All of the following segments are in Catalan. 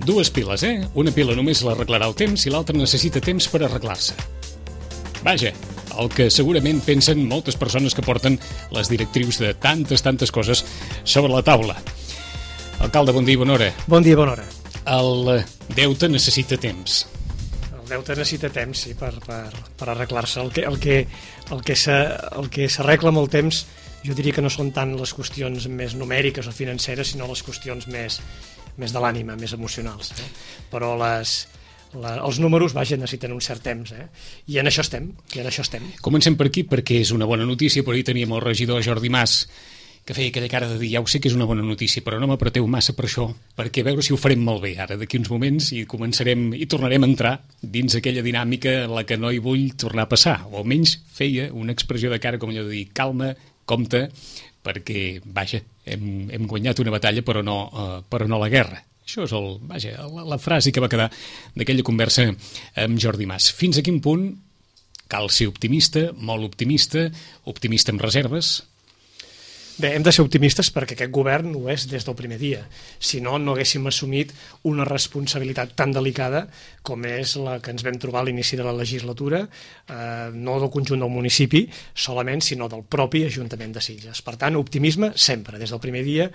Dues piles, eh? Una pila només l'arreglarà el temps i l'altra necessita temps per arreglar-se. Vaja, el que segurament pensen moltes persones que porten les directrius de tantes coses sobre la taula. Alcalde, bon dia i bona hora. Bon dia i bona hora. El deute necessita temps. El deute necessita temps, sí, per arreglar-se. El que s'arregla amb el temps, jo diria que no són tant les qüestions més numèriques o financeres, sinó les qüestions més de l'ànima, més emocionals. Però els números, vaja, necessiten un cert temps, i en això estem. Comencem per aquí perquè és una bona notícia, però ahir teníem el regidor Jordi Mas, que feia aquella cara de dir, ja ho sé que és una bona notícia, però no m'apreteu massa per això, perquè a veure si ho farem molt bé ara, d'aquí uns moments, i tornarem a entrar dins aquella dinàmica en la que no hi vull tornar a passar, o almenys feia una expressió de cara com allò de dir, calma, compte, perquè, vaja, hem guanyat una batalla però no la guerra. Això és la frase que va quedar d'aquella conversa amb Jordi Mas. Fins a quin punt cal ser optimista, molt optimista amb reserves? Bé, hem de ser optimistes perquè aquest govern ho és des del primer dia. Si no, no haguéssim assumit una responsabilitat tan delicada com és la que ens vam trobar a l'inici de la legislatura, no del conjunt del municipi solament, sinó del propi Ajuntament de Sitges. Per tant, optimisme sempre, des del primer dia,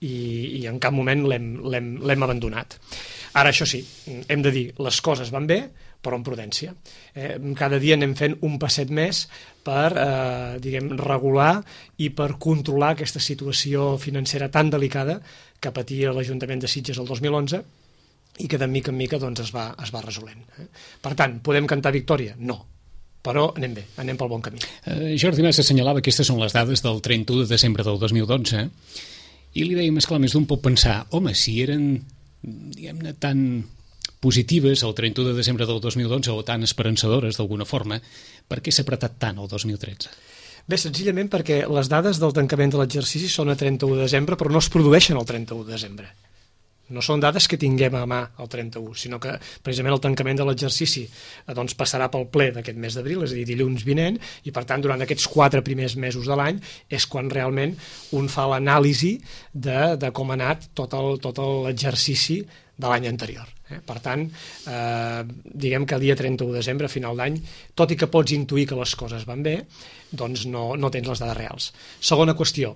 i en cap moment l'hem abandonat. Ara, això sí, hem de dir, les coses van bé, però amb prudència. Cada dia anem fent un passet més per regular i per controlar aquesta situació financera tan delicada que patia l'Ajuntament de Sitges el 2011 i que de mica en mica doncs, es va resolent. Per tant, podem cantar victòria? No. Però anem bé, anem pel bon camí. Jordi Mas assenyalava que aquestes són les dades del 31 de desembre del 2012 i li dèiem, esclar, més d'un pot pensar, home, si eren, diguem-ne, tan positives el 31 de desembre del 2012 o tan esperançadores d'alguna forma, per què s'ha apretat tant el 2013? Bé, senzillament perquè les dades del tancament de l'exercici són a 31 de desembre, però no es produeixen el 31 de desembre. No són dades que tinguem a mà el 31, sinó que precisament el tancament de l'exercici doncs, passarà pel ple d'aquest mes d'abril, és a dir, dilluns vinent, i per tant durant aquests 4 primers mesos de l'any és quan realment un fa l'anàlisi de com ha anat tot l'exercici de l'any anterior. Per tant, diguem que el dia 31 de desembre, a final d'any, tot i que pots intuir que les coses van bé, doncs no tens les dades reals. Segona qüestió,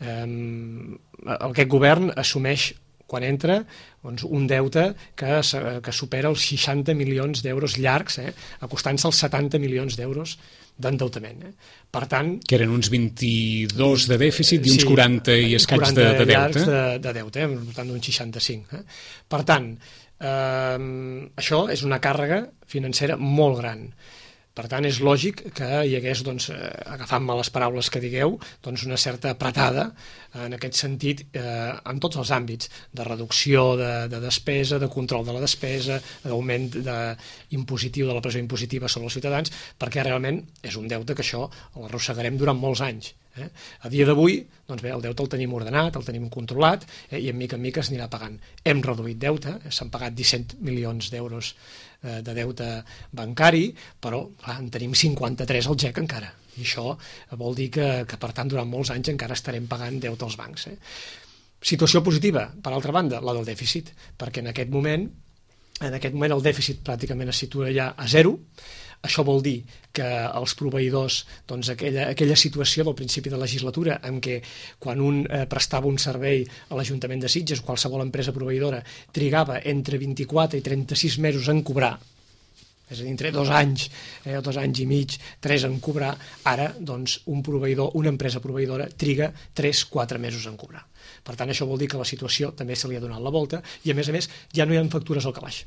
aquest govern assumeix quan entra doncs, un deute que supera els 60 milions d'euros llargs, acostant-se als 70 milions d'euros d'endeutament. Per tant... Que eren uns 22 de dèficit i uns 40 i escaig de deute. De deute, per tant, uns 65. Per tant, això és una càrrega financera molt gran. Per tant, és lògic que hi hagués, doncs, agafant-me les paraules que digueu, doncs una certa apretada en aquest sentit en tots els àmbits, de reducció de despesa, de control de la despesa, d'augment impositiu de la pressió impositiva sobre els ciutadans, perquè realment és un deute que això l'arrossegarem durant molts anys. A dia d'avui, doncs bé, el deute el tenim ordenat, el tenim controlat, i en mica s'anirà pagant. Hem reduït deute, s'han pagat 17 milions d'euros de deute bancari, però clar, en tenim 53 al GEC encara, i això vol dir que per tant durant molts anys encara estarem pagant deute als bancs. Situació positiva, per altra banda, la del dèficit, perquè en aquest moment el dèficit pràcticament es situa ja a zero. Això vol dir que els proveïdors, doncs aquella situació del principi de legislatura en què quan un prestava un servei a l'Ajuntament de Sitges o qualsevol empresa proveïdora trigava entre 24 i 36 mesos en cobrar, és a dir, entre 2 anys, 2 anys i mig, 3 en cobrar, ara doncs un proveïdor, una empresa proveïdora triga 3-4 mesos en cobrar. Per tant, això vol dir que la situació també se li ha donat la volta i a més ja no hi ha factures al calaix.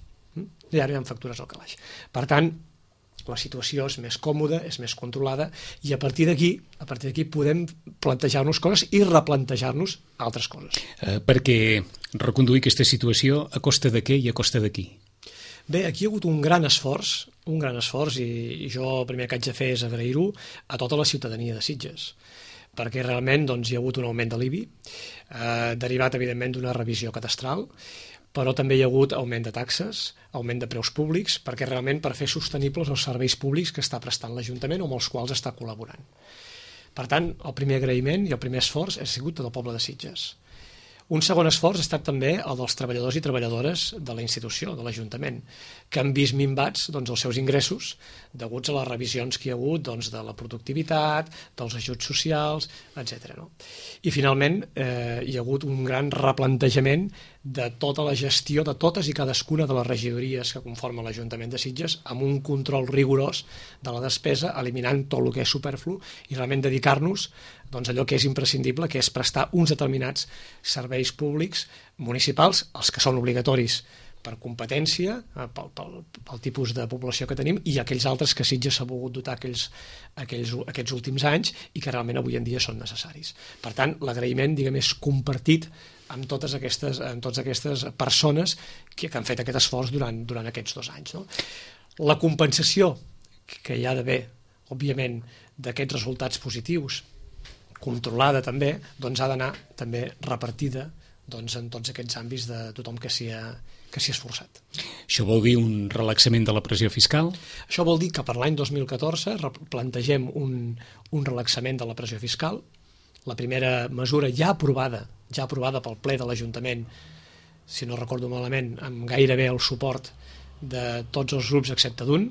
Per tant, la situació és més còmoda, és més controlada i a partir d'aquí podem plantejar-nos coses i replantejar-nos altres coses. Perquè reconduir aquesta situació a costa de què i a costa de qui? Bé, aquí hi ha hagut un gran esforç i jo el primer que haig de fer és agrair-ho a tota la ciutadania de Sitges, perquè realment doncs, hi ha hagut un augment de l'IBI, derivat evidentment d'una revisió cadastral, però també hi ha hagut augment de taxes, augment de preus públics, perquè realment per fer sostenibles els serveis públics que està prestant l'Ajuntament o amb els quals està col·laborant. Per tant, el primer agraïment i el primer esforç ha sigut del poble de Sitges. Un segon esforç ha estat també el dels treballadors i treballadores de la institució, de l'Ajuntament, que han vist minvats els seus ingressos deguts a les revisions que hi ha hagut de la productivitat, dels ajuts socials, etc. I finalment hi ha hagut un gran replantejament de tota la gestió de totes i cadascuna de les regidories que conformen l'Ajuntament de Sitges, amb un control rigorós de la despesa, eliminant tot el que és superflu i realment dedicar-nos allò que és imprescindible, que és prestar uns determinats serveis públics municipals, els que són obligatoris per competència, pel tipus de població que tenim, i aquells altres que Sitges s'ha volgut dotar aquests últims anys i que realment avui en dia són necessaris. Per tant, l'agraïment, és compartit amb totes aquestes persones que han fet aquest esforç durant aquests 2 anys. La compensació que hi ha d'haver, òbviament, d'aquests resultats positius, controlada també, ha d'anar també repartida en tots aquests àmbits de tothom que s'hi ha esforçat. Això vol dir un relaxament de la pressió fiscal? Això vol dir que per l'any 2014 plantegem un relaxament de la pressió fiscal. La primera mesura ja aprovada pel ple de l'Ajuntament, si no recordo malament, amb gairebé el suport de tots els grups excepte d'un,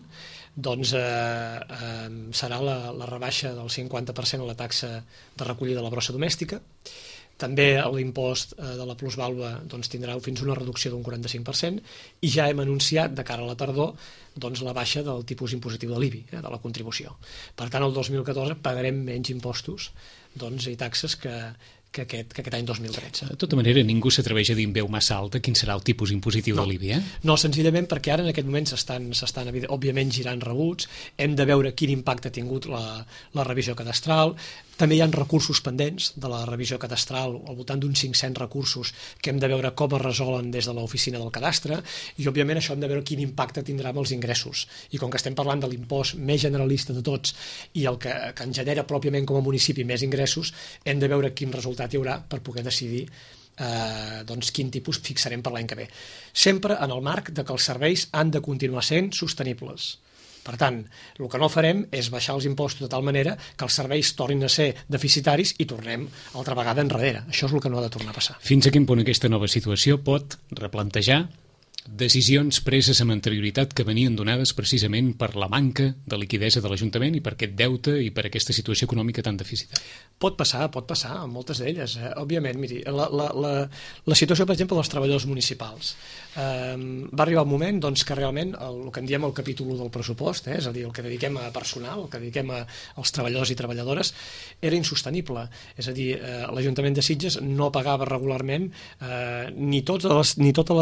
serà la rebaixa del 50% a la taxa de recollida de la brossa domèstica. També l'impost de la plusvàlua tindrà fins a una reducció d'un 45% i ja hem anunciat de cara a la tardor la baixa del tipus impositiu de l'IBI, de la contribució. Per tant, el 2014 pagarem menys impostos i taxes que aquest any 2013. De tota manera, ningú s'atreveix a dir en veu massa alta quin serà el tipus impositiu de l'IBI, No, senzillament perquè ara en aquest moment s'estan òbviament girant rebuts, hem de veure quin impacte ha tingut la revisió cadastral, també hi ha recursos pendents de la revisió cadastral, al voltant d'uns 500 recursos que hem de veure com es resolen des de l'oficina del cadastre, i òbviament això hem de veure quin impacte tindrà amb els ingressos. I com que estem parlant de l'impost més generalista de tots i el que en genera pròpiament com a municipi més ingressos, hem de veure quin resultat hi haurà per poder decidir quin tipus fixarem per l'any que ve. Sempre en el marc de que els serveis han de continuar sent sostenibles. Per tant, el que no farem és baixar els impostos de tal manera que els serveis tornin a ser deficitaris i tornem altra vegada enrere. Això és el que no ha de tornar a passar. Fins a quin punt aquesta nova situació pot replantejar decisions preses amb anterioritat que venien donades precisament per la manca de liquidesa de l'Ajuntament i per aquest deute i per aquesta situació econòmica tan deficitària? Pot passar, moltes d'elles. Òbviament, miri, la situació, per exemple, dels treballadors municipals. Va arribar un moment que realment el que en diem el capítol 1 del pressupost, és a dir, el que dediquem a personal, el que dediquem als treballadors i treballadores, era insostenible. És a dir, l'Ajuntament de Sitges no pagava regularment ni totes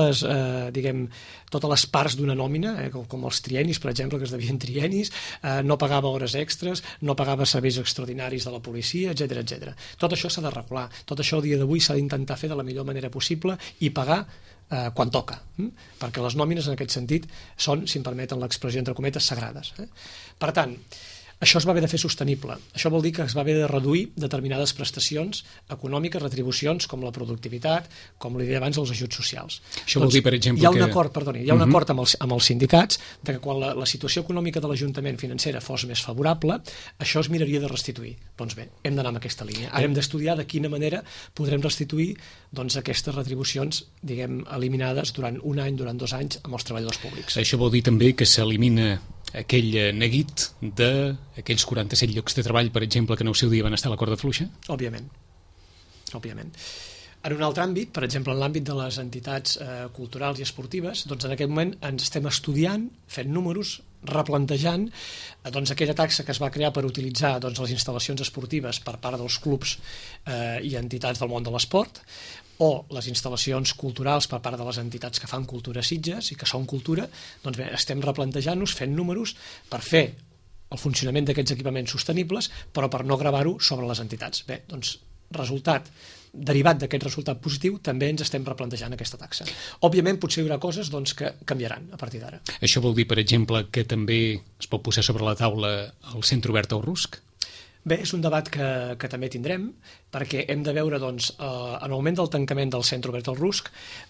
les parts d'una nòmina, com els trienis, per exemple, que es devien trienis, no pagava hores extres, no pagava serveis extraordinaris de la policia, etc. Tot això s'ha de regular, tot això el dia d'avui s'ha d'intentar fer de la millor manera possible i pagar quan toca, perquè les nòmines en aquest sentit són, si em permeten l'expressió entre cometes, sagrades. Per tant, això es va haver de fer sostenible. Això vol dir que es va haver de reduir determinades prestacions econòmiques, retribucions, com la productivitat, com li deia abans, els ajuts socials. Això vol dir, per exemple, hi ha un acord amb els sindicats de que quan la situació econòmica de l'Ajuntament financera fos més favorable, això es miraria de restituir. Doncs bé, hem d'anar en aquesta línia. Ara hem d'estudiar de quina manera podrem restituir aquestes retribucions, eliminades durant un any, durant 2 anys, amb els treballadors públics. Això vol dir també que s'elimina aquell neguit d'aquells 47 llocs de treball, per exemple, que en el seu dia van estar a la corda fluixa? Òbviament. En un altre àmbit, per exemple, en l'àmbit de les entitats culturals i esportives, en aquest moment ens estem estudiant, fent números, replantejant aquella taxa que es va crear per utilitzar les instal·lacions esportives per part dels clubs i entitats del món de l'esport, o les instal·lacions culturals per part de les entitats que fan cultura a Sitges i que són cultura. Doncs bé, estem replantejant-nos, fent números per fer el funcionament d'aquests equipaments sostenibles, però per no gravar-ho sobre les entitats. Bé, doncs derivat d'aquest resultat positiu, també ens estem replantejant aquesta taxa. Òbviament, potser hi haurà coses que canviaran a partir d'ara. Això vol dir, per exemple, que també es pot posar sobre la taula el centre obert al Rusc? Bé, és un debat que també tindrem, perquè hem de veure, doncs, en el moment del tancament del centre obert del Rusc,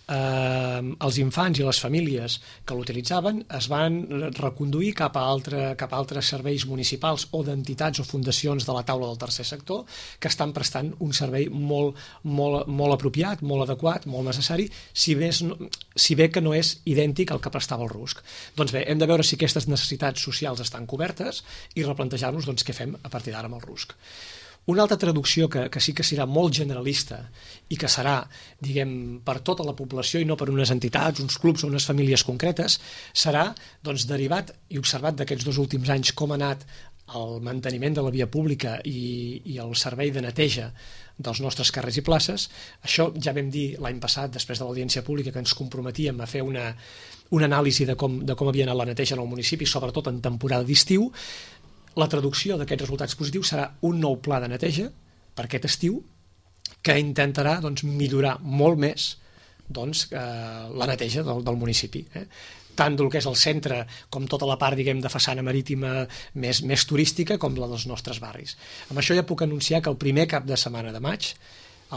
els infants i les famílies que l'utilitzaven es van reconduir cap a altres serveis municipals o d'entitats o fundacions de la taula del tercer sector que estan prestant un servei molt, molt, molt apropiat, molt adequat, molt necessari, si bé que no és idèntic al que prestava el Rusc. Doncs bé, hem de veure si aquestes necessitats socials estan cobertes i replantejar-nos doncs, què fem a partir d'ara amb el Rusc. Una altra traducció que sí que serà molt generalista i que serà, diguem, per tota la població i no per unes entitats, uns clubs o unes famílies concretes, serà doncs, derivat i observat d'aquests 2 últims anys com ha anat el manteniment de la via pública i el servei de neteja dels nostres carrers i places. Això ja vam dir l'any passat, després de l'audiència pública, que ens comprometíem a fer una anàlisi de com havia anat la neteja en el municipi, sobretot en temporada d'estiu. La traducció d'aquests resultats positius serà un nou pla de neteja per aquest estiu que intentarà doncs, millorar molt més doncs, la neteja del municipi. Tant del que és el centre com tota la part, diguem, de façana marítima més turística com la dels nostres barris. Amb això ja puc anunciar que el primer cap de setmana de maig serà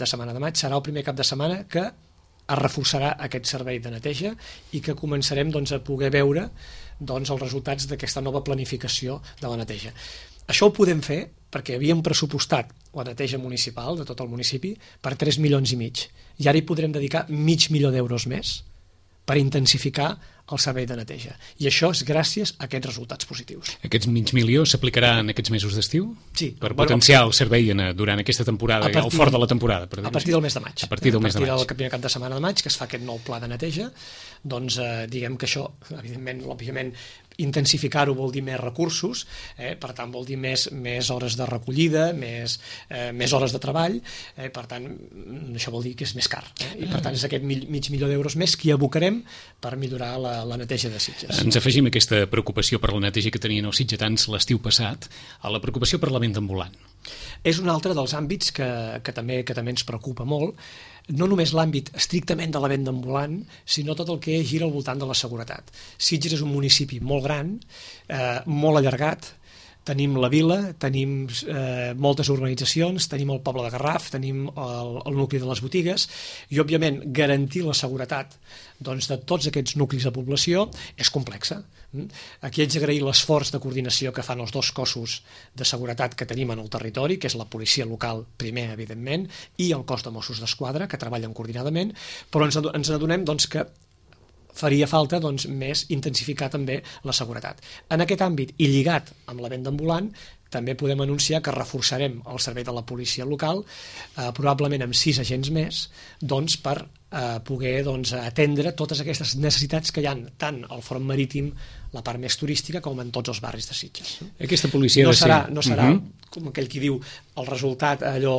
el primer cap de setmana que es reforçarà aquest servei de neteja i que començarem doncs, a poder veure doncs, els resultats d'aquesta nova planificació de la neteja. Això ho podem fer perquè havíem pressupostat la neteja municipal de tot el municipi per 3,5 milions i ara hi podrem dedicar €500,000 més per intensificar el servei de neteja. I això és gràcies a aquests resultats positius. Aquests $500,000 s'aplicarà en aquests mesos d'estiu? Sí. Per potenciar el servei durant aquesta temporada, al fort de la temporada. A partir del mes de maig. A partir del primer cap de setmana de maig, que es fa aquest nou pla de neteja, doncs diguem que això, òbviament, intensificar-ho vol dir més recursos, per tant vol dir més hores de recollida, més hores de treball, per tant això vol dir que és més car, i per tant és aquest €500,000 més que hi abocarem per millorar la neteja de Sitges. Ens afegim aquesta preocupació per la neteja que tenien els sitgetans l'estiu passat a la preocupació per la venda ambulant. És un altre dels àmbits que també ens preocupa molt, no només l'àmbit estrictament de la venda ambulant, sinó tot el que gira al voltant de la seguretat. Sitges és un municipi molt gran, molt allargat, tenim la vila, tenim moltes urbanitzacions, tenim el poble de Garraf, tenim el nucli de les botigues i, òbviament, garantir la seguretat doncs, de tots aquests nuclis de població és complexa. Aquí haig d'agrair l'esforç de coordinació que fan els 2 cossos de seguretat que tenim en el territori, que és la policia local primer, evidentment, i el cos de Mossos d'Esquadra, que treballen coordinadament, però ens adonem doncs, que faria falta doncs, més intensificar també la seguretat. En aquest àmbit, i lligat amb la venda ambulant, també podem anunciar que reforçarem el servei de la policia local, probablement amb 6 agents més, doncs, per poder atendre totes aquestes necessitats que hi ha tant al front marítim, la part més turística, com en tots els barris de Sitges. Aquesta policia no serà com aquell qui diu, el resultat,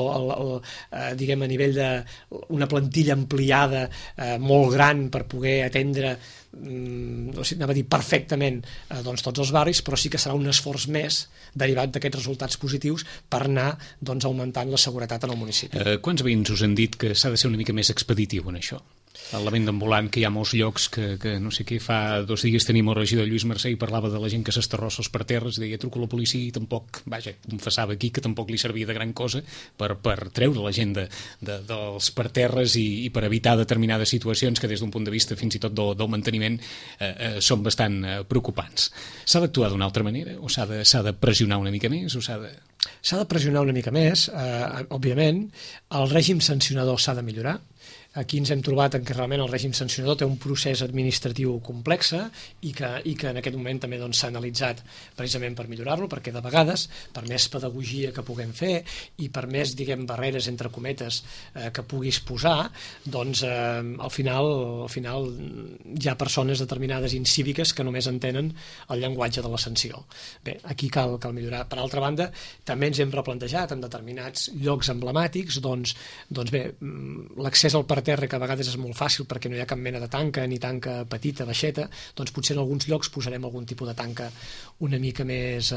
diguem, a nivell d'una plantilla ampliada molt gran per poder atendre anava a dir perfectament tots els barris, però sí que serà un esforç més derivat d'aquests resultats positius per anar augmentant la seguretat en el municipi. Quants veïns us han dit que s'ha de ser una mica més expeditiu en això? La venda ambulant, que hi ha molts llocs que no sé què, fa 2 dies tenim el regidor Lluís Mercè i parlava de la gent que s'estarrossa els parterres, deia truco a la policia i tampoc, confessava aquí que tampoc li servia de gran cosa per treure la gent dels parterres i per evitar determinades situacions que des d'un punt de vista fins i tot del manteniment són bastant preocupants. S'ha d'actuar d'una altra manera o s'ha de pressionar una mica més o s'ha de pressionar una mica més, òbviament. El règim sancionador s'ha de millorar. Aquí ens hem trobat que realment el règim sancionador té un procés administratiu complex i que en aquest moment també s'ha analitzat precisament per millorar-lo, perquè de vegades, per més pedagogia que puguem fer i per més, diguem, barreres entre cometes que puguis posar, doncs al final hi ha persones determinades incíviques que només entenen el llenguatge de la sanció. Bé, aquí cal millorar. Per altra banda, també ens hem replantejat en determinats llocs emblemàtics, doncs bé, l'accés al parterre, que a vegades és molt fàcil perquè no hi ha cap mena de tanca, ni tanca petita, baixeta, doncs potser en alguns llocs posarem algun tipus de tanca una mica més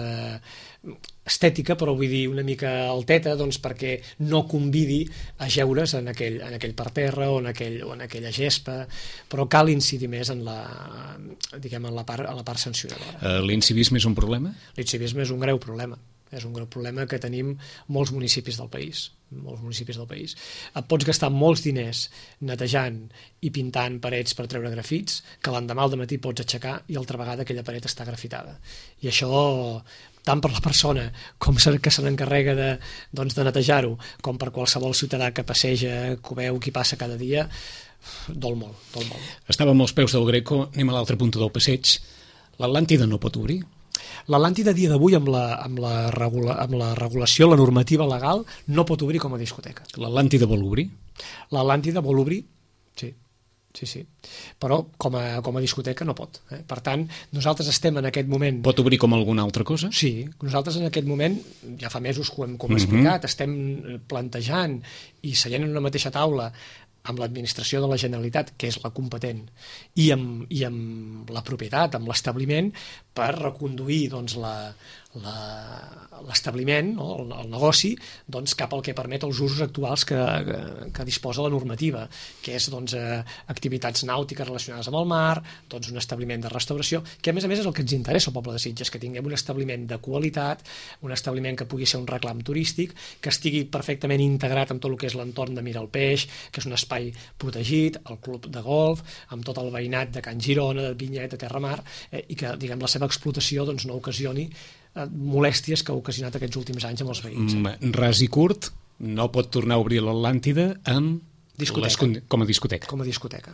estètica, però vull dir una mica alteta, doncs perquè no convidi a jeure's en aquell parterre o en aquella gespa, però cal incidir més en la part sancionadora. L'incivisme és un problema? L'incivisme és un greu problema. És un greu problema que tenim molts municipis del país. Et pots gastar molts diners netejant i pintant parets per treure grafits, que l'endemà al dematí pots aixecar i altra vegada aquella paret està grafitada. I això, tant per la persona que se n'encarrega de netejar-ho, com per qualsevol ciutadà que passeja, que ho veu, qui passa cada dia, dol molt. Estàvem als peus del Greco, anem a l'altra punta del passeig. L'Atlàntida no pot obrir? L'Atlàntida a dia d'avui amb la regulació, la normativa legal, no pot obrir com a discoteca. L'Atlàntida vol obrir? L'Atlàntida vol obrir, sí. Però com a discoteca no pot. Per tant, nosaltres estem en aquest moment... Pot obrir com alguna altra cosa? Sí, nosaltres en aquest moment, ja fa mesos que ho hem explicat, estem plantejant i seient en una mateixa taula amb l'administració de la Generalitat, que és la competent, i amb la propietat, amb l'establiment, per reconduir l'establiment, el negoci, cap al que permet els usos actuals que disposa la normativa, que és activitats nàutiques relacionades amb el mar, un establiment de restauració, que a més és el que ens interessa al poble de Sitges, que tinguem un establiment de qualitat, un establiment que pugui ser un reclam turístic, que estigui perfectament integrat amb tot el que és l'entorn de Mira el Peix, que és un espai protegit, el club de golf, amb tot el veïnat de Can Girona, de Vinyet, de Terramar, i que la seva explotació no ocasioni molèsties que ha ocasionat aquests últims anys amb els veïns. Ras i curt, no pot tornar a obrir l'Atlàntida com a discoteca. Com a discoteca.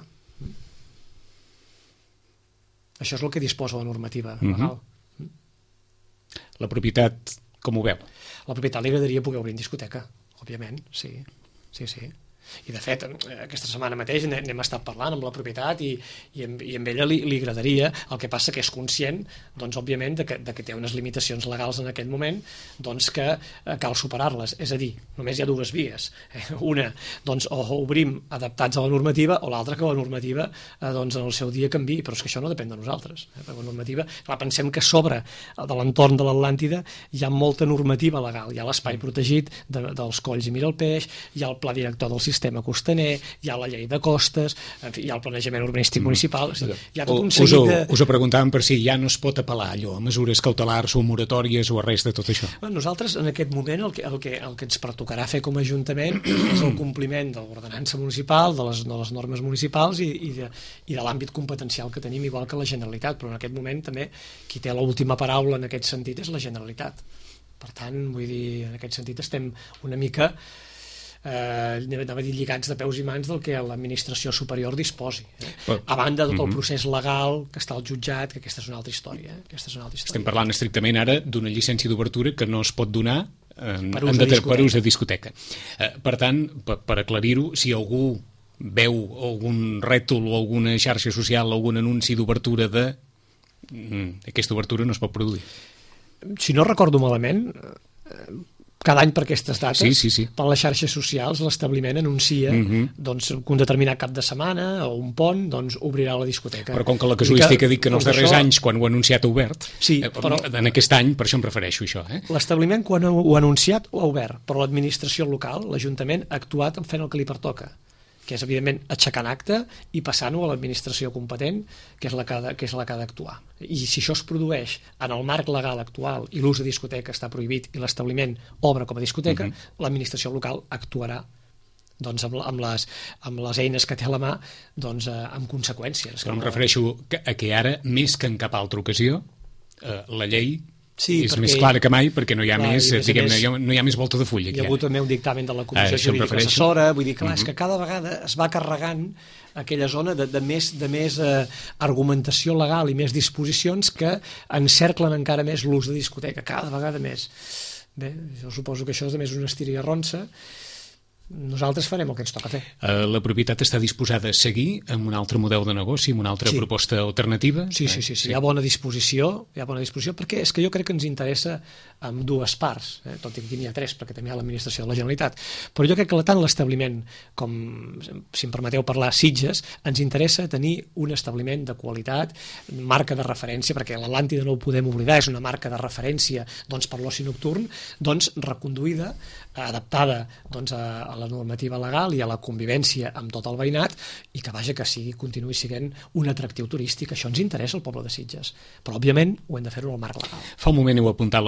Això és el que disposa la normativa legal. La propietat, com ho veu? La propietat li agradaria poder obrir en discoteca, òbviament, sí. I de fet, aquesta setmana mateix n'hem estat parlant amb la propietat i amb ella li agradaria. El que passa que és conscient, òbviament, de que té unes limitacions legals en aquest moment, que cal superar-les. És a dir, només hi ha dues vies. Una, o obrim adaptats a la normativa, o l'altra que la normativa en el seu dia canviï, però és que això no depèn de nosaltres. La normativa, pensem que sobre de l'entorn de l'Atlàntida hi ha molta normativa legal. Hi ha l'espai protegit dels colls i Mira el Peix, hi ha el pla director del sistema costaner, hi ha la llei de costes, en fi, hi ha el planejament urbanístic municipal, hi ha tot un seguit de... Us ho preguntàvem per si ja no es pot apel·lar allò, a mesures cautelars o moratòries o a res de tot això. Nosaltres en aquest moment el que ens pertocarà fer com a Ajuntament és el compliment de l'ordenança municipal, de les normes municipals i de l'àmbit competencial que tenim, igual que la Generalitat, però en aquest moment també qui té l'última paraula en aquest sentit és la Generalitat. Per tant, vull dir, en aquest sentit estem una mica anava a dir lligats de peus i mans del que l'administració superior disposi, a banda de tot el procés legal que està al jutjat, que aquesta és una altra història. Estem parlant estrictament ara d'una llicència d'obertura que no es pot donar per ús de discoteca. Per tant, per aclarir-ho, si algú veu algun rètol o alguna xarxa social, algun anunci d'obertura aquesta obertura no es pot produir. Si no recordo malament, cada any per aquestes dates, sí. per les xarxes socials, l'establiment anuncia que un determinat cap de setmana o un pont obrirà la discoteca. Però com que la casuística dic que en els darrers anys, quan ho ha anunciat, ha obert, però en aquest any, per això em refereixo això. L'establiment, quan ho ha anunciat, ho ha obert, però l'administració local, l'Ajuntament, ha actuat fent el que li pertoca, que és, evidentment, aixecant acte i passant-ho a l'administració competent, que és la que ha d'actuar. I si això es produeix en el marc legal actual i l'ús de discoteca està prohibit i l'establiment obre com a discoteca, l'administració local actuarà amb les eines que té a la mà amb conseqüències. Però em refereixo a que ara, més que en cap altra ocasió, la llei és més clara que mai perquè no hi ha més volta de full. Hi ha hagut també un dictamen de la Comissió Jurídica Assessora, vull dir, clar, és que cada vegada es va carregant aquella zona de més argumentació legal i més disposicions que encerclen encara més l'ús de discoteca, cada vegada més. Bé, jo suposo que això és més una estira i arronsa. Nosaltres farem el que ens toca fer. La propietat està disposada a seguir amb un altre model de negoci, amb una altra proposta alternativa? Sí. Hi ha bona disposició, perquè és que jo crec que ens interessa amb dues parts, tot i que aquí n'hi ha tres, perquè també hi ha l'administració de la Generalitat, però jo crec que tant l'establiment com, si em permeteu parlar, Sitges, ens interessa tenir un establiment de qualitat, marca de referència, perquè l'Atlàntida no ho podem oblidar, és una marca de referència per l'oci nocturn, reconduïda, adaptada a la normativa legal i a la convivència amb tot el veïnat i que continuï sent un atractiu turístic. Això ens interessa al poble de Sitges, però òbviament ho hem de fer-ho al marc legal. Fa un moment heu apuntat la qüestió de la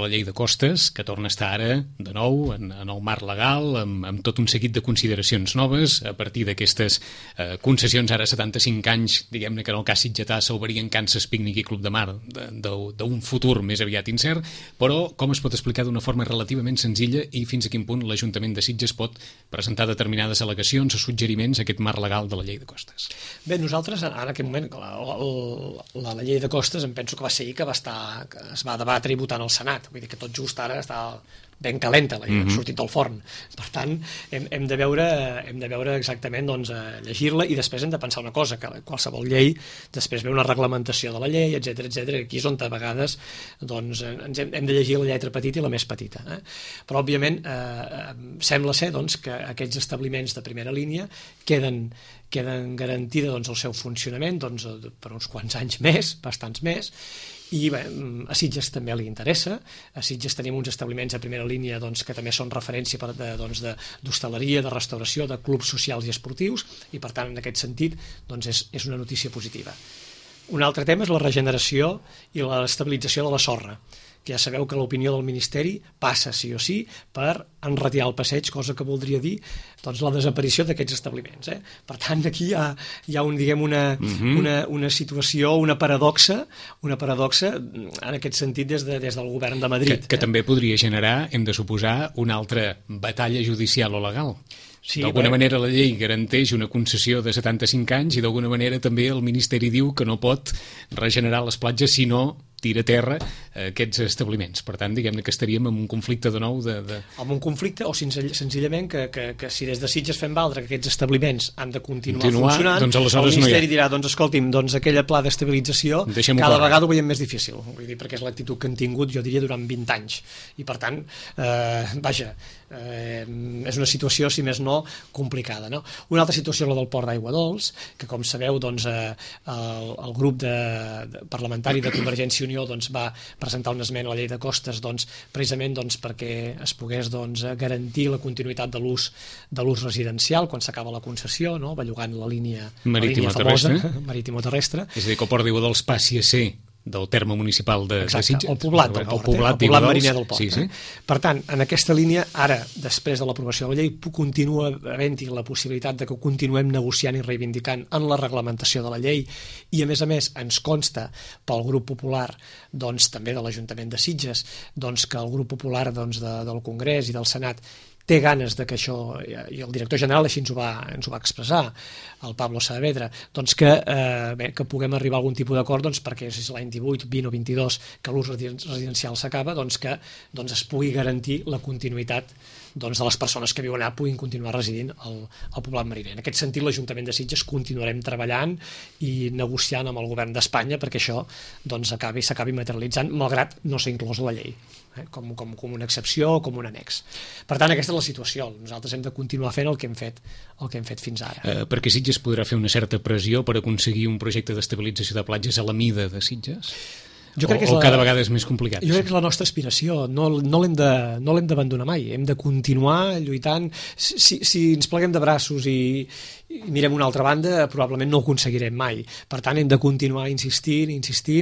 llei de costes, que torna a estar ara, de nou, en el marc legal, amb tot un seguit de consideracions noves, a partir d'aquestes concessions, ara 75 anys, diguem-ne que en el cas sitgetà s'obrien Kansas Picnic i Club de Mar d'un futur més aviat incert, però com es pot explicar d'una forma relativament senzilla i fins a quin punt l'Ajuntament de Sitges pot presentar determinades al·legacions o suggeriments a aquest marc legal de la llei de costes? Bé, nosaltres, en aquest moment, la llei de costes, em penso que va ser ahir que es va debatre i votar al Senat, vull dir que tot just ara està ben calenta, ha sortit del forn. Per tant, hem de veure exactament, doncs, llegir-la, i després hem de pensar una cosa, que qualsevol llei després ve una reglamentació de la llei, etc. Aquí és on a vegades doncs, hem de llegir la lletra petita i la més petita. Però, òbviament, sembla ser doncs, que aquests establiments de primera línia queden garantida doncs, el seu funcionament doncs, per uns quants anys més, bastants més, i bé, a Sitges també li interessa. A Sitges tenim uns establiments a primera línia doncs, que també són referència d'hostaleria, de restauració, de clubs socials i esportius, i per tant en aquest sentit doncs, és una notícia positiva. Un altre tema és la regeneració i l'estabilització de la sorra, que ja sabeu que l'opinió del Ministeri passa sí o sí per enretirar el passeig, cosa que voldria dir doncs, la desaparició d'aquests establiments. Per tant, aquí hi ha una situació, una paradoxa en aquest sentit des del govern de Madrid. Que també podria generar, hem de suposar, una altra batalla judicial o legal. Sí, d'alguna manera la llei garanteix una concessió de 75 anys i d'alguna manera també el Ministeri diu que no pot regenerar les platges si no tira a terra aquests establiments. Per tant, diguem-ne que estaríem en un conflicte de nou Amb un conflicte, o senzillament que si des de Sitges fem valdre que aquests establiments han de continuar funcionant, doncs el Ministeri dirà, doncs escolti'm, doncs aquella pla d'estabilització cada vegada ho veiem més difícil, vull dir, perquè és l'actitud que han tingut, jo diria, durant 20 anys. I per tant, és una situació, si més no, complicada. No? Una altra situació és la del Port d'Aigua Dols, que com sabeu, doncs, el grup parlamentari de Convergència i Unió doncs, va presentar una esmena a la llei de costes doncs, precisament doncs, perquè es pogués doncs, garantir la continuïtat de l'ús residencial quan s'acaba la concessió, no? Bellugant la línia famosa marítim-terrestre. És a dir, que el Port d'Aigua Dols passi a ser del terme municipal de Sitges. El poblat del Port, el poblat mariner del Port. Sí. Per tant, en aquesta línia, ara, després de l'aprovació de la llei, continua havent-hi la possibilitat de que continuem negociant i reivindicant en la reglamentació de la llei, i a més, ens consta pel grup popular, doncs, també de l'Ajuntament de Sitges, doncs, que el grup popular doncs, del Congrés i del Senat té ganes de que això, i el director general així ens ho va expressar, el Pablo Saavedra, doncs que puguem arribar a algun tipus d'acord doncs, perquè si és l'any 18, 20 o 22 que l'ús residencial s'acaba, doncs que es pugui garantir la continuïtat doncs, de les persones que viuen allà puguin continuar residint al poblat mariner. En aquest sentit, l'Ajuntament de Sitges continuarem treballant i negociant amb el govern d'Espanya perquè això doncs, s'acabi materialitzant, malgrat no ser inclòs a la llei, com una excepció o com un annex. Per tant, aquesta és la situació. Nosaltres hem de continuar fent el que hem fet fins ara. Perquè Sitges podrà fer una certa pressió per aconseguir un projecte d'estabilització de platges a la mida de Sitges? O cada vegada és més complicat? Jo crec que és la nostra aspiració, no l'hem d'abandonar mai, hem de continuar lluitant. Si ens pleguem de braços i mirem una altra banda, probablement no ho aconseguirem mai. Per tant, hem de continuar insistint,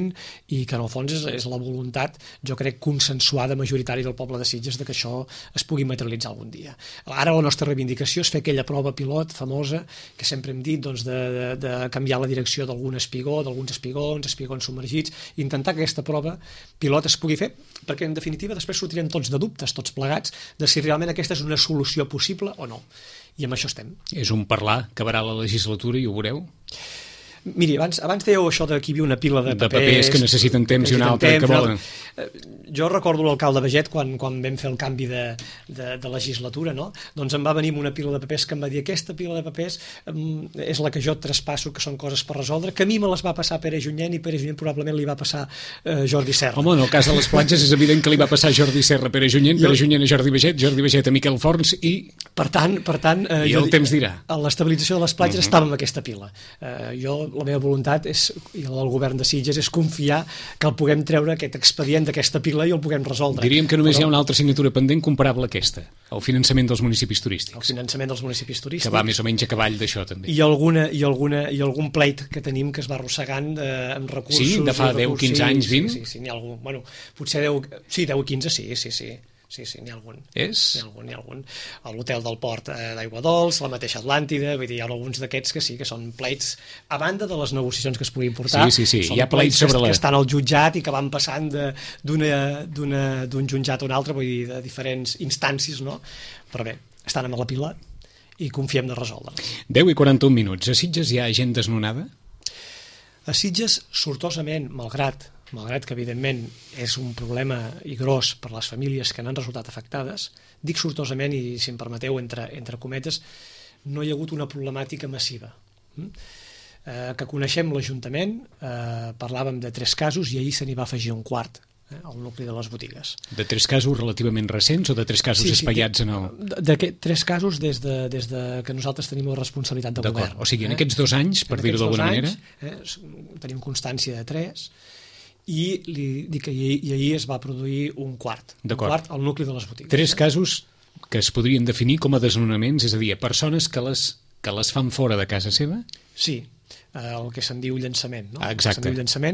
i que en el fons és la voluntat, jo crec, consensuada majoritària del poble de Sitges de que això es pugui materialitzar algun dia. Ara la nostra reivindicació és fer aquella prova pilot famosa que sempre hem dit doncs, de canviar la direcció d'algun espigó, d'alguns espigons submergits, i intentar que aquesta prova pilot es pugui fer, perquè en definitiva després sortirem tots de dubtes, tots plegats, de si realment aquesta és una solució possible o no. I amb això estem. És un parlar que acabarà la legislatura i ho veureu? Miri, abans dèieu això de que hi havia una pila de papers que necessiten temps i una altra que volen. Jo recordo l'alcalde Baget quan vam fer el canvi de legislatura, no? Doncs em va venir amb una pila de papers que em va dir aquesta pila de papers és la que jo traspasso, que són coses per resoldre, que a mi me les va passar Pere Junyent i Pere Junyent probablement li va passar Jordi Serra. Home, en el cas de les platges és evident que li va passar Jordi Serra a Pere Junyent, Pere Junyent a Jordi Baget a Miquel Forns i Per tant, I el temps dirà. L'estabilització de les platges estava amb aquesta pila. La meva voluntat és, i la del govern de Sitges, és confiar que el puguem treure aquest expedient d'aquesta pila i el puguem resoldre. Diríem que només hi ha una altra assignatura pendent comparable a aquesta, el finançament dels municipis turístics. El finançament dels municipis turístics. Que va més o menys a cavall d'això, també. I algun pleit que tenim que es va arrossegant amb recursos... Sí, de fa 10, 15 anys, 20? Sí, n'hi ha algun. Bueno, potser 10 o 15, sí. Sí, n'hi ha algun. És? N'hi ha algun. L'hotel del port d'Aigua Dols, la mateixa Atlàntida, vull dir, hi ha alguns d'aquests que sí, que són pleits, a banda de les negociacions que es puguin portar, sí. Hi ha pleits sobre que estan al jutjat i que van passant d'un jutjat a un altre, vull dir, de diferents instàncies, no? Però bé, estan amb la pila i confiem de resoldre. 10 i 41 minuts. A Sitges hi ha gent desnonada? A Sitges, sortosament, malgrat que evidentment és un problema i gros per les famílies que n'han resultat afectades, dic sortosament i, si em permeteu, entre cometes, no hi ha hagut una problemàtica massiva. Que coneixem l'Ajuntament, parlàvem de 3 casos i ahir se n'hi va afegir un quart, al nucli de les botigues. De 3 casos relativament recents o de 3 casos espaiats en el... 3 casos des de que nosaltres tenim la responsabilitat de govern. O sigui, en aquests 2 anys, per dir-ho d'alguna manera... Tenim constància de 3 i li dic que ahir es va produir un quart al nucli de les botigues. 3 casos que es podrien definir com a desnonaments, és a dir, persones que les fan fora de casa seva? Sí, el que se'n diu llançament, no? Exacte.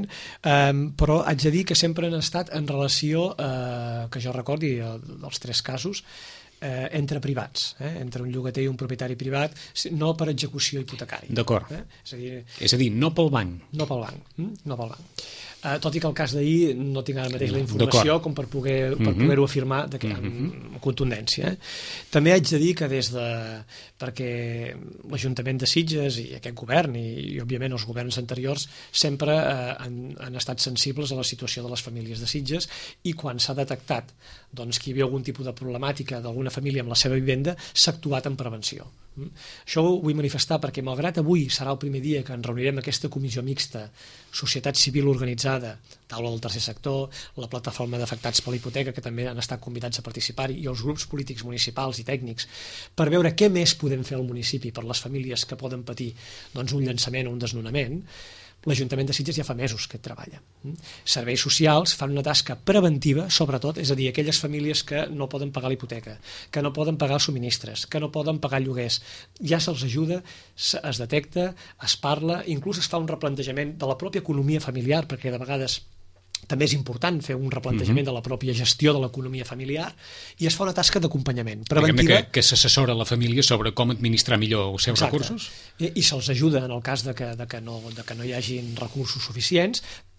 Però haig de dir que sempre han estat en relació, que jo recordi dels 3 casos, entre privats, entre un llogater i un propietari privat, no per execució hipotecària. D'acord. És a dir, no pel banc. No pel banc. Tot i que el cas d'ahir no tinc ara mateix la informació com per poder-ho afirmar amb contundència. També haig de dir que perquè l'Ajuntament de Sitges i aquest govern i òbviament els governs anteriors sempre han estat sensibles a la situació de les famílies de Sitges i quan s'ha detectat que hi havia algun tipus de problemàtica d'alguna família amb la seva vivenda s'ha actuat en prevenció. Això ho vull manifestar perquè malgrat avui serà el primer dia que ens reunirem aquesta comissió mixta, societat civil organitzada, taula del tercer sector, la plataforma d'afectats per la hipoteca que també han estat convidats a participar-hi i els grups polítics municipals i tècnics per veure què més podem fer al municipi per les famílies que poden patir un llançament o un desnonament. L'Ajuntament de Sitges ja fa mesos que treballa. Serveis socials fan una tasca preventiva, sobretot, és a dir, aquelles famílies que no poden pagar la hipoteca, que no poden pagar els subministres, que no poden pagar lloguers. Ja se'ls ajuda, es detecta, es parla, inclús es fa un replantejament de la pròpia economia familiar, perquè de vegades també és important fer un replantejament de la pròpia gestió de l'economia familiar i es fa una tasca d'acompanyament preventiva. Que s'assessora la família sobre com administrar millor els seus recursos? I se'ls ajuda en el cas de que no hi hagin recursos suficients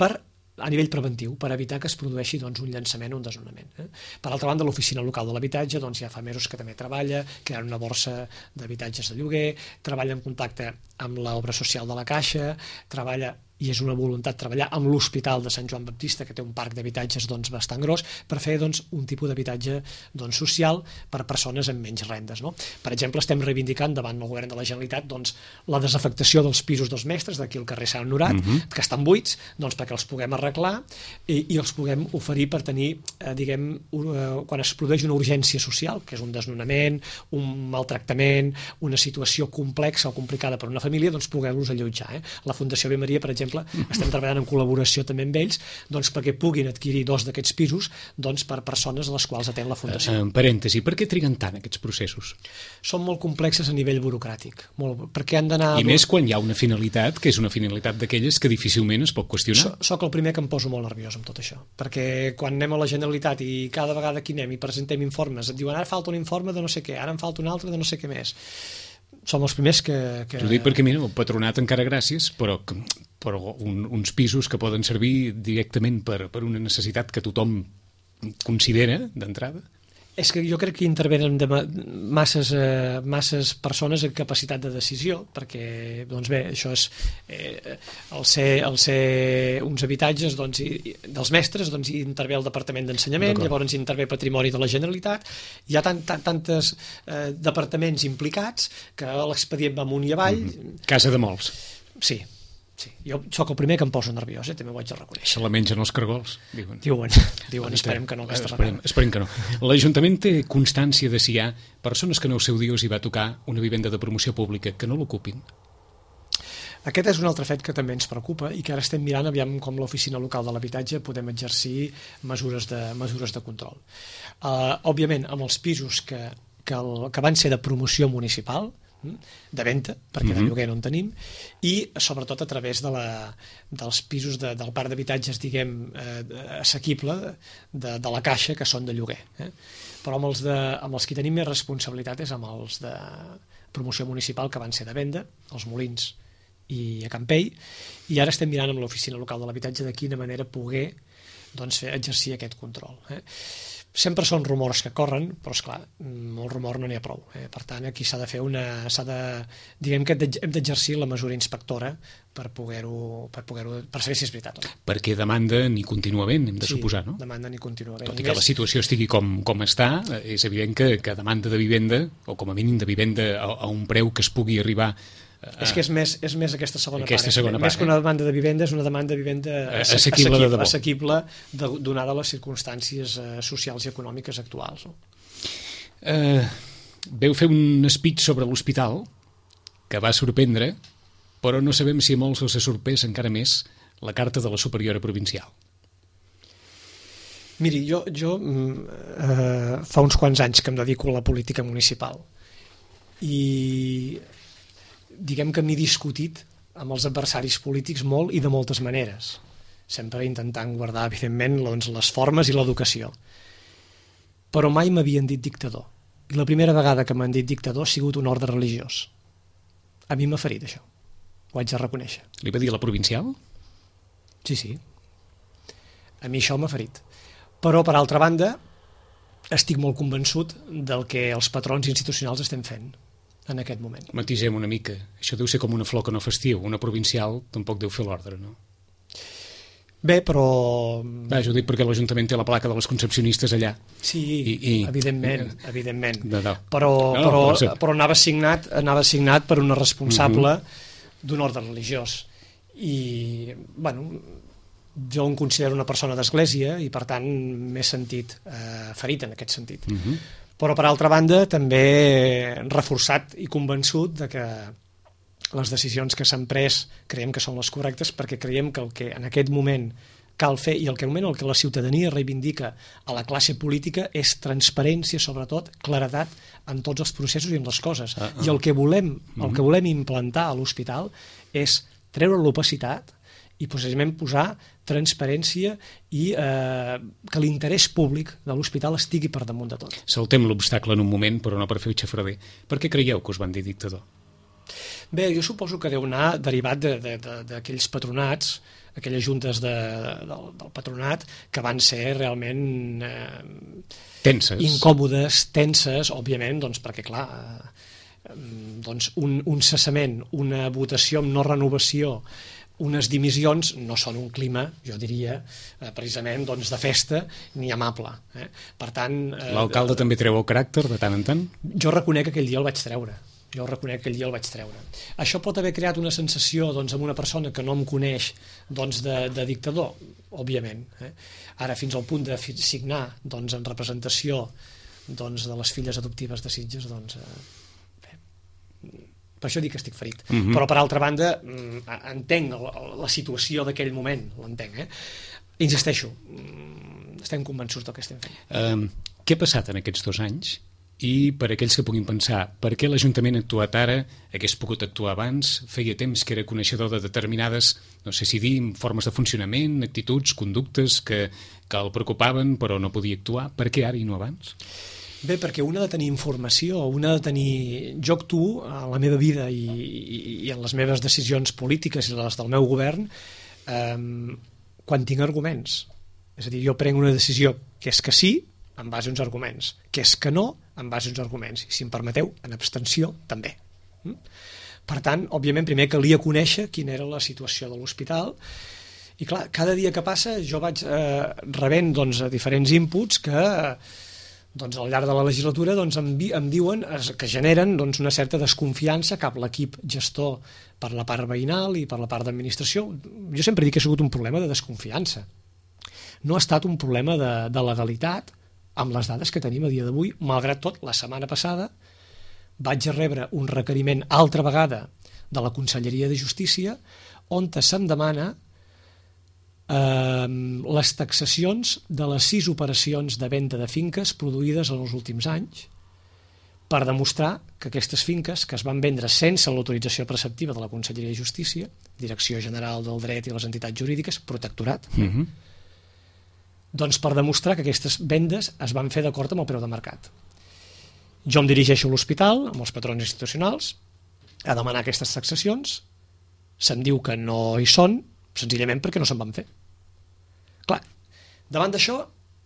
a nivell preventiu, per evitar que es produeixi un llançament o un desnonament. Per altra banda, l'Oficina Local de l'Habitatge ja fa mesos que també treballa, creant una borsa d'habitatges de lloguer, treballa en contacte amb l'obra social de la Caixa, treballa i és una voluntat treballar amb l'Hospital de Sant Joan Baptista, que té un parc d'habitatges bastant gros, per fer un tipus d'habitatge social per a persones amb menys rendes. Per exemple, estem reivindicant davant del govern de la Generalitat la desafectació dels pisos dels mestres d'aquí al carrer Sant Honorat, que estan buits, perquè els puguem arreglar i els puguem oferir per tenir, quan es produeix una urgència social, que és un desnonament, un maltractament, una situació complexa o complicada per a una família, poder-los allotjar. La Fundació Ave Maria, per exemple, estem treballant en col·laboració també amb ells perquè puguin adquirir 2 d'aquests pisos per persones a les quals atén la Fundació. En parèntesi, per què triguen tant aquests processos? Són molt complexes a nivell burocràtic. Perquè han d'anar... I més quan hi ha una finalitat, que és una finalitat d'aquelles que difícilment es pot qüestionar. Soc el primer que em poso molt nerviós amb tot això, perquè quan anem a la Generalitat i cada vegada que anem i presentem informes, et diuen ara falta un informe de no sé què, ara en falta un altre de no sé què més. Som els primers que... T'ho dic perquè, mira, el patronat encara gràcies, però uns pisos que poden servir directament per una necessitat que tothom considera d'entrada. És que jo crec que intervenen masses persones amb capacitat de decisió, perquè, això és el ser uns habitatges dels mestres, hi intervé el Departament d'Ensenyament, llavors intervé Patrimoni de la Generalitat, hi ha tantes departaments implicats que l'expedient va amunt i avall. Casa de molts. Sí. Sí, jo sóc el primer que em poso nerviós, també ho haig de reconèixer. Se la mengen els cargols, diuen. Diuen, esperem que no aquesta vegada. Esperem que no. L'Ajuntament té constància de si hi ha persones que en el seu dia us hi va tocar una vivenda de promoció pública que no l'ocupin? Aquest és un altre fet que també ens preocupa i que ara estem mirant aviam com l'Oficina Local de l'Habitatge podem exercir mesures de control. Òbviament, amb els pisos que van ser de promoció municipal, de venda, perquè de lloguer no en tenim, i sobretot a través dels pisos del parc d'habitatges, diguem, assequible de la Caixa, que són de lloguer. Però amb els que tenim més responsabilitat és amb els de promoció municipal, que van ser de venda, els Molins i a Campell, i ara estem mirant amb l'Oficina Local de l'Habitatge de quina manera poder exercir aquest control. Sempre són rumors que corren, però esclar, el rumor no n'hi ha prou. Per tant, aquí s'ha de fer diguem que hem d'exercir la mesura inspectora per saber si és veritat o no. Perquè demanda n'hi continua havent, hem de suposar, no? Demanda n'hi continua havent. Tot i que la situació estigui com està, és evident que demanda de vivenda, o com a mínim de vivenda a un preu que es pugui arribar. És que és més aquesta segona part. Més que una demanda de vivenda, és una demanda de vivenda assequible donada les circumstàncies socials i econòmiques actuals. Veu fer un speech sobre l'hospital que va sorprendre, però no sabem si a molts els ha sorprès encara més la carta de la superiora provincial. Miri, jo fa uns quants anys que em dedico a la política municipal i diguem que m'he discutit amb els adversaris polítics molt i de moltes maneres, sempre intentant guardar, evidentment, les formes i l'educació. Però mai m'havien dit dictador. I la primera vegada que m'han dit dictador ha sigut un ordre religiós. A mi m'ha ferit, això. Ho haig de reconèixer. Li va dir a la provincial? Sí. A mi això m'ha ferit. Però, per altra banda, estic molt convençut del que els patrons institucionals estem fent en aquest moment. Matisem una mica. Això deu ser com una flor que no festiu. Una provincial tampoc deu fer l'ordre, no? Bé, però... Jo dic perquè l'Ajuntament té la placa de les concepcionistes allà. Sí, evidentment. No. Però anava signat per una responsable d'un ordre religiós. I, bueno, jo em considero una persona d'església i, per tant, m'he sentit ferit en aquest sentit. Però, per altra banda, també reforçat i convençut de que les decisions que s'han pres creiem que són les correctes, perquè creiem que el que en aquest moment cal fer i el que la ciutadania reivindica a la classe política és transparència, sobretot, claredat en tots els processos i en les coses. I el que volem implantar a l'hospital és treure l'opacitat i precisament posar transparència i que l'interès públic de l'hospital estigui per damunt de tot. Saltem l'obstacle en un moment, però no per fer xafrader. Per què creieu que us van dir dictador? Bé, jo suposo que deu anar derivat d'aquells patronats, aquelles juntes del patronat, que van ser realment tenses, incòmodes, tenses, òbviament, doncs perquè, clar, un cessament, una votació amb no renovació, unes dimissions no són un clima, jo diria, precisament de festa ni amable. Per tant... L'alcalde també treu el caràcter de tant en tant? Jo reconec que aquell dia el vaig treure. Això pot haver creat una sensació amb una persona que no em coneix de dictador, òbviament. Ara, fins al punt de signar en representació de les filles adoptives de Sitges, per això dic que estic ferit. Però, per altra banda, entenc la situació d'aquell moment, l'entenc. Insisteixo, estem convençuts del que estem fent. Què ha passat en aquests 2 anys? I per aquells que puguin pensar, per què l'Ajuntament ha actuat ara, hagués pogut actuar abans, feia temps que era coneixedor de determinades, no sé si dir, formes de funcionament, actituds, conductes que el preocupaven però no podia actuar, per què ara i no abans? Bé, perquè un ha de tenir informació, un ha de tenir... Jo actuo a la meva vida i en les meves decisions polítiques i les del meu govern quan tinc arguments. És a dir, jo prenc una decisió que és que sí, en base a uns arguments, que és que no, en base a uns arguments, i si em permeteu, en abstenció també. Per tant, òbviament, primer calia conèixer quina era la situació de l'hospital, i clar, cada dia que passa jo vaig rebent diferents inputs que Doncs al llarg de la legislatura doncs, em diuen que generen doncs, una certa desconfiança cap a l'equip gestor per la part veïnal i per la part d'administració. Jo sempre dic que ha sigut un problema de desconfiança. No ha estat un problema de legalitat amb les dades que tenim a dia d'avui. Malgrat tot, la setmana passada vaig rebre un requeriment altra vegada de la Conselleria de Justícia on se'm demana les taxacions de les 6 operacions de venda de finques produïdes en els últims anys per demostrar que aquestes finques que es van vendre sense l'autorització preceptiva de la Conselleria de Justícia, Direcció General del Dret i les Entitats Jurídiques, Protectorat, doncs per demostrar que aquestes vendes es van fer d'acord amb el preu de mercat. Jo em dirigeixo a l'hospital, amb els patrons institucionals, a demanar aquestes taxacions, se'm diu que no hi són, senzillament perquè no se'n van fer. Clar, davant d'això,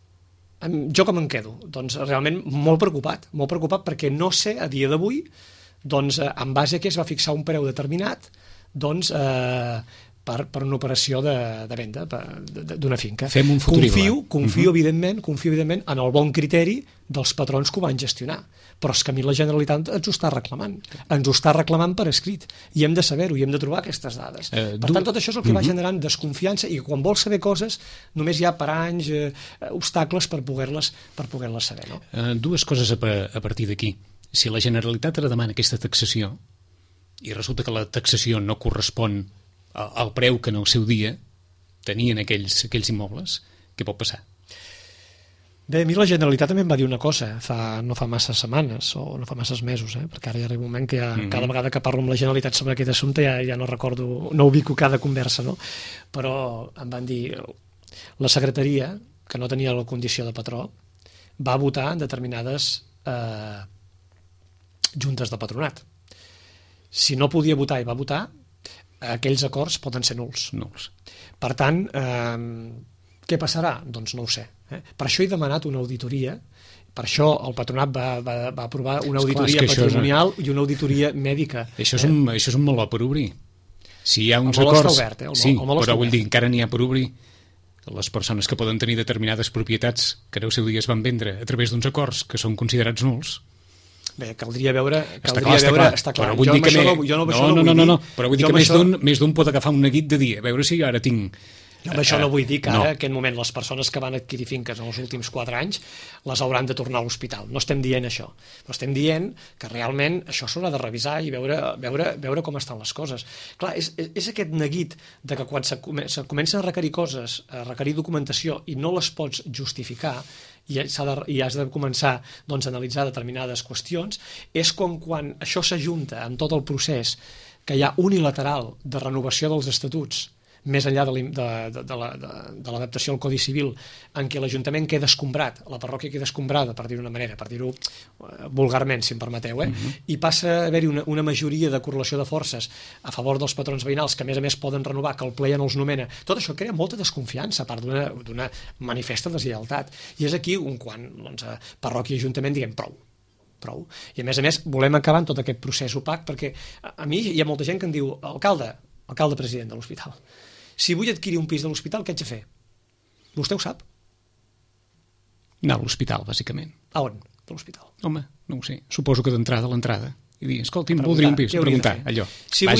jo com em quedo? Doncs realment molt preocupat perquè no sé a dia d'avui doncs, en base a què es va fixar un preu determinat doncs, per una operació de venda d'una finca. Fem un futurible. Confio evidentment en el bon criteri dels patrons que ho van gestionar. Però és que a mi la Generalitat ens ho està reclamant. Ens ho està reclamant per escrit. I hem de saber-ho, i hem de trobar aquestes dades. Per tant, tot això és el que va generant desconfiança i quan vols saber coses només hi ha per anys obstacles per poder-les saber. No? Dues coses a partir d'aquí. Si la Generalitat ara demana aquesta taxació i resulta que la taxació no correspon al preu que en el seu dia tenien aquells immobles, què pot passar? Bé, a mi la Generalitat també em va dir una cosa no fa massa setmanes o no fa masses mesos, perquè ara hi arriba un moment que cada vegada que parlo amb la Generalitat sobre aquest assumpte ja no recordo, no ubico cada conversa, no? Però em van dir la secretaria, que no tenia la condició de patró, va votar en determinades juntes de patronat. Si no podia votar i va votar, aquells acords poden ser nuls. Per tant, què passarà? Doncs no ho sé. Per això he demanat una auditoria, per això el patronat va aprovar una auditoria patrimonial i una auditoria mèdica. Això és un meló per obrir. Si hi ha uns acords... Obert, sí, però vull dir, encara n'hi ha per obrir. Les persones que poden tenir determinades propietats que en el seu dia es van vendre a través d'uns acords que són considerats nuls. Bé, caldria veure... Està clar. Però vull dir que però vull dir que més d'un pot agafar un neguit de dir, a veure si jo ara tinc... Jo amb això no vull dir que ara, en aquest moment, les persones que van adquirir finques en els últims 4 anys les hauran de tornar a l'hospital. No estem dient això. Però estem dient que realment això s'haurà de revisar i veure com estan les coses. Clar, és aquest neguit de que quan se comencen a requerir coses, a requerir documentació i no les pots justificar i has de començar doncs, a analitzar determinades qüestions, és com quan això s'ajunta amb tot el procés que hi ha unilateral de renovació dels estatuts més enllà de l'adaptació al Codi Civil, en què l'Ajuntament queda escombrat, la parròquia queda escombrada, per dir-ho d'una manera, per dir-ho vulgarment, si em permeteu, i passa a haver-hi una majoria de correlació de forces a favor dels patrons veïnals, que a més poden renovar, que el ple ja no els nomena. Tot això crea molta desconfiança, a part d'una manifesta deslleialtat. I és aquí quan parròquia i Ajuntament diguem prou. I a més volem acabar amb tot aquest procés opac, perquè a mi hi ha molta gent que em diu alcalde president de l'hospital, si vull adquirir un pis de l'hospital, què haig de fer? Vostè ho sap? Anar a l'hospital, bàsicament. A on? De l'hospital? Home, no ho sé. Suposo que d'entrada a l'entrada. I dir, escolti'm, voldria un pis. Preguntar, allò. Si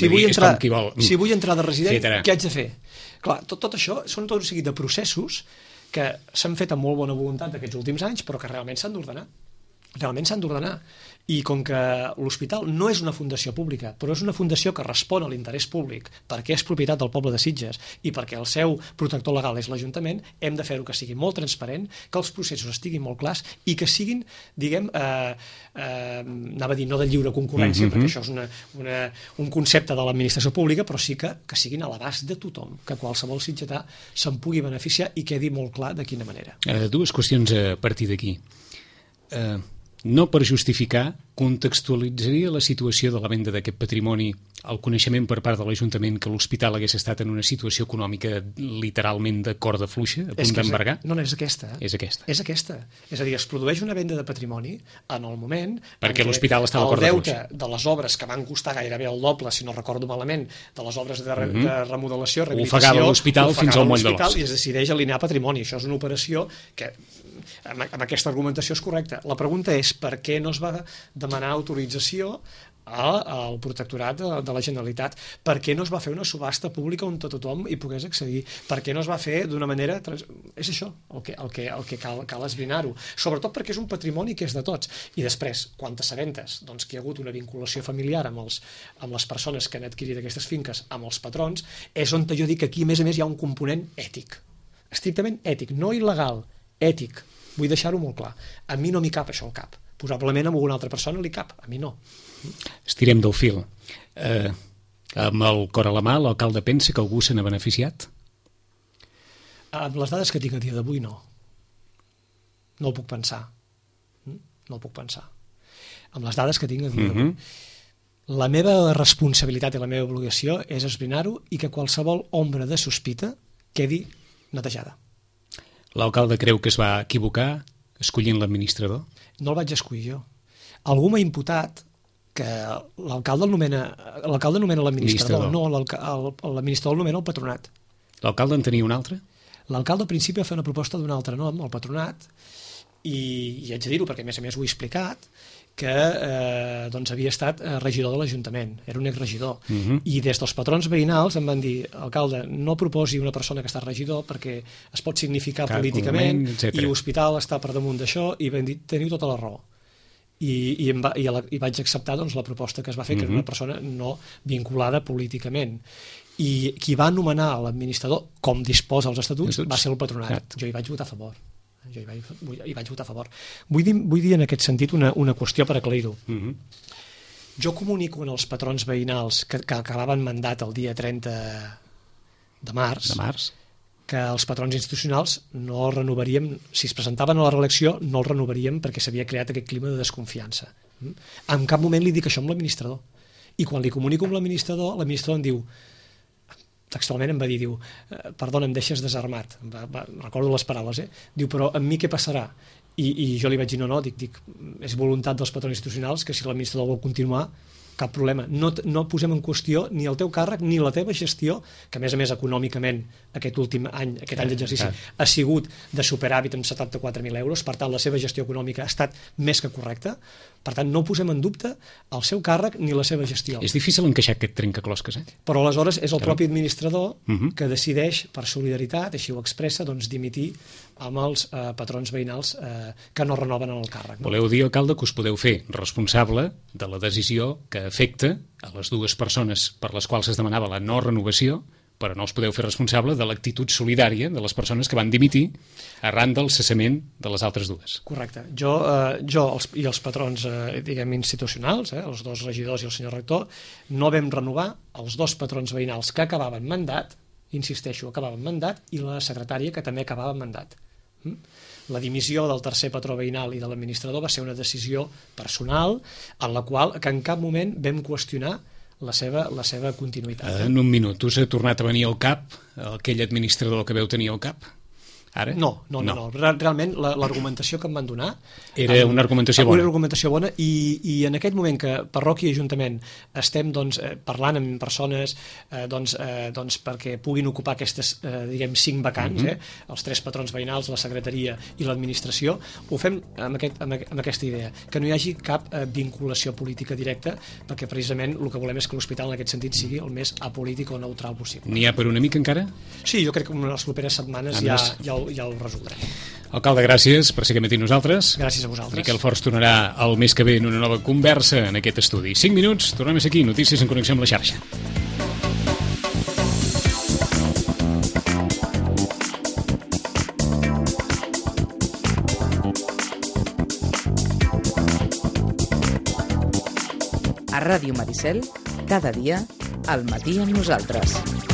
vull entrar de resident, què haig de fer? Clar, tot això són tot un seguit de processos que s'han fet amb molt bona voluntat aquests últims anys, però que realment s'han d'ordenar. I com que l'hospital no és una fundació pública, però és una fundació que respon a l'interès públic perquè és propietat del poble de Sitges i perquè el seu protector legal és l'Ajuntament, hem de fer-ho que sigui molt transparent, que els processos estiguin molt clars i que siguin, diguem, anava a dir no de lliure concurrència, perquè això és un concepte de l'administració pública, però sí que siguin a l'abast de tothom, que qualsevol sitgetà se'n pugui beneficiar i quedi molt clar de quina manera. Dues qüestions a partir d'aquí. No per justificar contextualitzaria la situació de la venda d'aquest patrimoni, el coneixement per part de l'Ajuntament que l'hospital hagués estat en una situació econòmica literalment de corda fluixa, a punt d'embargar? No, és aquesta. És aquesta. És aquesta. És a dir, es produeix una venda de patrimoni en el moment perquè l'hospital estava a corda fluixa. El deute de les obres que van costar gairebé el doble, si no recordo malament, de les obres de remodelació, rehabilitació... Ofegava l'hospital fins al moll de l'os. I es decideix alinear patrimoni. Això és una operació que, amb aquesta argumentació, és correcta. La pregunta és per què no es va demanar autorització al protectorat de la Generalitat, per què no es va fer una subhasta pública on tothom hi pogués accedir, per què no es va fer d'una manera... És això el que cal esbrinar-ho, sobretot perquè és un patrimoni que és de tots. I després, quan t'assabentes que hi ha hagut una vinculació familiar amb les persones que han adquirit aquestes finques, amb els patrons, és on jo dic que aquí, a més, hi ha un component ètic, estrictament ètic, no il·legal, ètic. Vull deixar-ho molt clar. A mi no m'hi cap això al cap. Probablement a alguna altra persona li cap, a mi no. Estirem del fil. Amb el cor a la mà, l'alcalde pensa que algú se n'ha beneficiat? Amb les dades que tinc a dia d'avui, no. No ho puc pensar. No ho puc pensar. Amb les dades que tinc a dia d'avui. La meva responsabilitat i la meva obligació és esbrinar-ho i que qualsevol ombra de sospita quedi netejada. L'alcalde creu que es va equivocar escollint l'administrador? No el vaig escollir jo. Algú m'ha imputat que l'alcalde nomena l'administrador. No, l'administrador el nomena el patronat. L'alcalde en tenia un altre? L'alcalde al principi va fer una proposta d'un altre nom, el patronat, i haig de dir-ho perquè a més ho he explicat, que havia estat regidor de l'Ajuntament, era un exregidor, i des dels patrons veïnals em van dir, alcalde, no proposi una persona que està regidor perquè es pot significar políticament i l'hospital està per damunt d'això, i van dir, teniu tota la raó. I vaig acceptar la proposta que es va fer, que era una persona no vinculada políticament. I qui va nomenar l'administrador, com disposa els estatuts, va ser el patronat. Jo hi vaig votar a favor. Vull dir en aquest sentit una qüestió per aclarir-ho. Jo comunico en els patrons veïnals que acabaven mandat el dia 30 de març que els patrons institucionals no renovaríem, si es presentaven a la reelecció no el renovaríem perquè s'havia creat aquest clima de desconfiança. En cap moment li dic això amb l'administrador, i quan li comunico amb l'administrador em diu, textualment em va dir, perdona, em deixes desarmat, recordo les paraules, diu, però amb mi què passarà? I jo li vaig dir, no, dic, és voluntat dels patrons institucionals que si l'administrador vol continuar, cap problema, no posem en qüestió ni el teu càrrec ni la teva gestió, que a més econòmicament aquest últim any, aquest any d'exercici ha sigut de superàvit amb 74.000 euros, per tant la seva gestió econòmica ha estat més que correcta, per tant no posem en dubte el seu càrrec ni la seva gestió. És difícil encaixar aquest trencaclosques, Però aleshores és el propi administrador que decideix, per solidaritat, així ho expressa, dimitir amb els patrons veïnals que no renoven en el càrrec. Voleu dir, alcalde, que us podeu fer responsable de la decisió que afecta a les dues persones per les quals es demanava la no renovació, però no us podeu fer responsable de l'actitud solidària de les persones que van dimitir arran del cessament de les altres dues. Correcte. Jo i els patrons institucionals, els dos regidors i el senyor rector, no vam renovar els dos patrons veïnals que acabaven mandat, insisteixo, acabaven mandat, i la secretària que també acabava mandat. La dimissió del tercer patró veïnal i de l'administrador va ser una decisió personal en la qual que en cap moment vam qüestionar la seva continuïtat. En un minut, us ha tornat a venir al cap aquell administrador que veu tenir al cap? Ara? No. Realment l'argumentació que em van donar era una argumentació bona. Una argumentació bona, i en aquest moment que parròquia i ajuntament estem parlant amb persones perquè puguin ocupar aquestes 5 vacants, els 3 patrons veïnals, la secretaria i l'administració, ho fem amb aquesta idea, que no hi hagi cap vinculació política directa, perquè precisament el que volem és que l'hospital en aquest sentit sigui el més apolític o neutral possible. N'hi ha per una mica encara? Sí, jo crec que en les properes setmanes ja ho resoldrem. Alcalde, gràcies per ser aquí amb nosaltres. Gràcies a vosaltres. Miquel Forns tornarà el mes que ve en una nova conversa en aquest estudi. 5 minuts, tornem a ser aquí, notícies en connexió amb la xarxa. A Ràdio Maricel, cada dia, al matí amb nosaltres.